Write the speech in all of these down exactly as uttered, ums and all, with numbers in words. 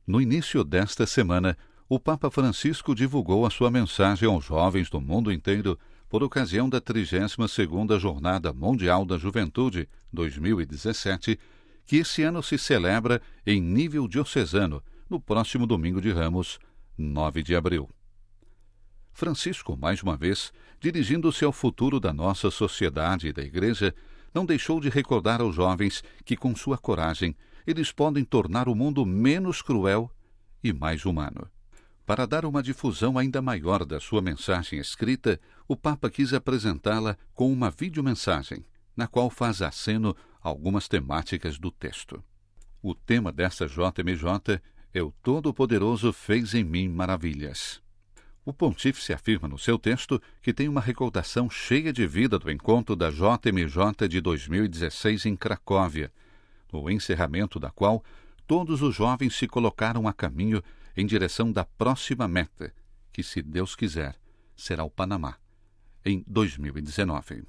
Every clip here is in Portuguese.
No início desta semana, o Papa Francisco divulgou a sua mensagem aos jovens do mundo inteiro por ocasião da trigésima segunda Jornada Mundial da Juventude dois mil e dezessete, que esse ano se celebra em nível diocesano, no próximo domingo de Ramos, nove de abril. Francisco, mais uma vez, dirigindo-se ao futuro da nossa sociedade e da Igreja, não deixou de recordar aos jovens que, com sua coragem, eles podem tornar o mundo menos cruel e mais humano. Para dar uma difusão ainda maior da sua mensagem escrita, o Papa quis apresentá-la com uma videomensagem, na qual faz aceno a algumas temáticas do texto. O tema desta J M J é o Todo-Poderoso fez em mim maravilhas. O pontífice afirma no seu texto que tem uma recordação cheia de vida do encontro da J M J de dois mil e dezesseis em Cracóvia, no encerramento da qual todos os jovens se colocaram a caminho em direção da próxima meta, que, se Deus quiser, será o Panamá, em dois mil e dezenove.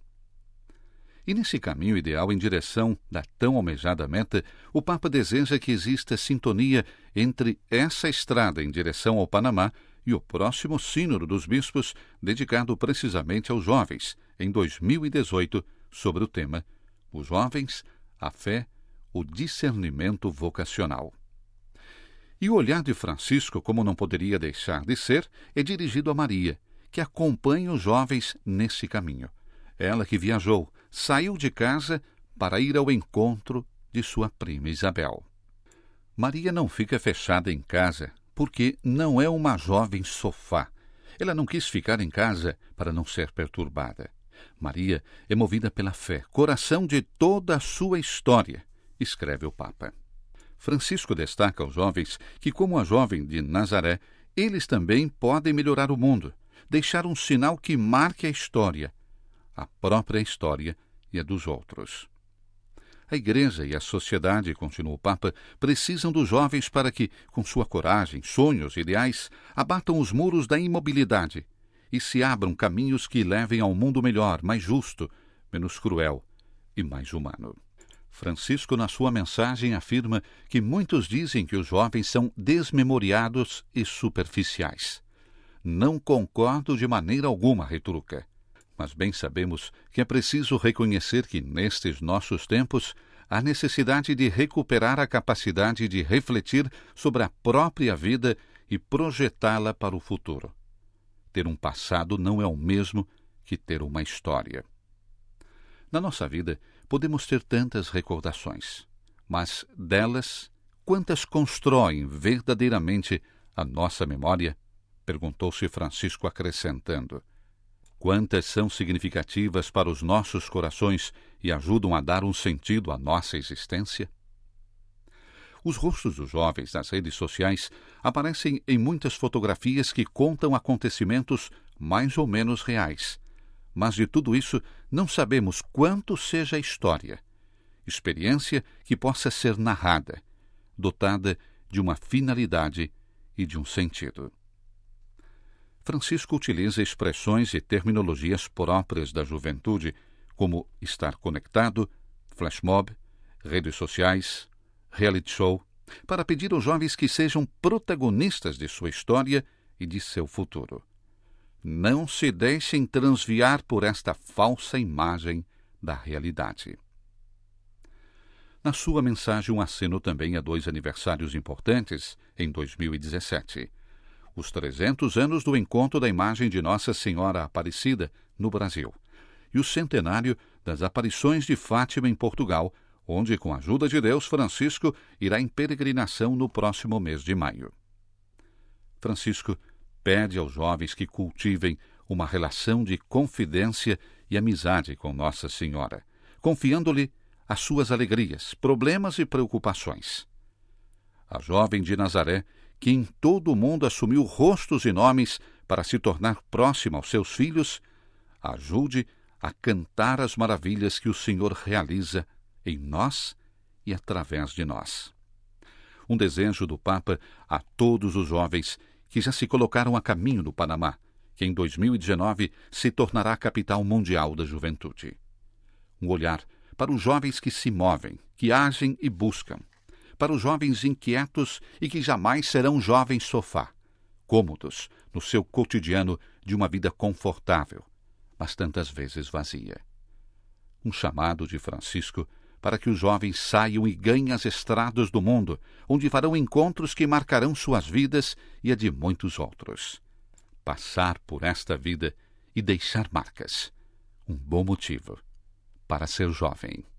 E nesse caminho ideal em direção da tão almejada meta, o Papa deseja que exista sintonia entre essa estrada em direção ao Panamá e o próximo Sínodo dos Bispos, dedicado precisamente aos jovens, em dois mil e dezoito, sobre o tema Os Jovens, a Fé, o Discernimento Vocacional. E o olhar de Francisco, como não poderia deixar de ser, é dirigido a Maria, que acompanha os jovens nesse caminho. Ela que viajou, saiu de casa para ir ao encontro de sua prima Isabel. Maria não fica fechada em casa, porque não é uma jovem sofá. Ela não quis ficar em casa para não ser perturbada. Maria é movida pela fé, coração de toda a sua história, escreve o Papa. Francisco destaca aos jovens que, como a jovem de Nazaré, eles também podem melhorar o mundo, deixar um sinal que marque a história, a própria história e a dos outros. A Igreja e a sociedade, continua o Papa, precisam dos jovens para que, com sua coragem, sonhos e ideais, abatam os muros da imobilidade e se abram caminhos que levem ao mundo melhor, mais justo, menos cruel e mais humano. Francisco, na sua mensagem, afirma que muitos dizem que os jovens são desmemoriados e superficiais. Não concordo de maneira alguma, retruca. Mas bem sabemos que é preciso reconhecer que, nestes nossos tempos, há necessidade de recuperar a capacidade de refletir sobre a própria vida e projetá-la para o futuro. Ter um passado não é o mesmo que ter uma história. Na nossa vida, podemos ter tantas recordações, mas delas, quantas constroem verdadeiramente a nossa memória? Perguntou-se Francisco, acrescentando. Quantas são significativas para os nossos corações e ajudam a dar um sentido à nossa existência? Os rostos dos jovens nas redes sociais aparecem em muitas fotografias que contam acontecimentos mais ou menos reais. Mas de tudo isso não sabemos quanto seja a história, experiência que possa ser narrada, dotada de uma finalidade e de um sentido. Francisco utiliza expressões e terminologias próprias da juventude, como estar conectado, flash mob, redes sociais, reality show, para pedir aos jovens que sejam protagonistas de sua história e de seu futuro. Não se deixem transviar por esta falsa imagem da realidade. Na sua mensagem, um aceno também a dois aniversários importantes em dois mil e dezessete. Os trezentos anos do encontro da imagem de Nossa Senhora Aparecida no Brasil e o centenário das aparições de Fátima em Portugal, onde, com a ajuda de Deus, Francisco irá em peregrinação no próximo mês de maio. Francisco pede aos jovens que cultivem uma relação de confidência e amizade com Nossa Senhora, confiando-lhe as suas alegrias, problemas e preocupações. A jovem de Nazaré, que em todo o mundo assumiu rostos e nomes para se tornar próxima aos seus filhos, ajude a cantar as maravilhas que o Senhor realiza em nós e através de nós. Um desejo do Papa a todos os jovens que já se colocaram a caminho do Panamá, que em dois mil e dezenove se tornará a capital mundial da juventude. Um olhar para os jovens que se movem, que agem e buscam, para os jovens inquietos e que jamais serão jovens sofá, cômodos no seu cotidiano de uma vida confortável, mas tantas vezes vazia. Um chamado de Francisco para que os jovens saiam e ganhem as estradas do mundo, onde farão encontros que marcarão suas vidas e a de muitos outros. Passar por esta vida e deixar marcas. Um bom motivo para ser jovem.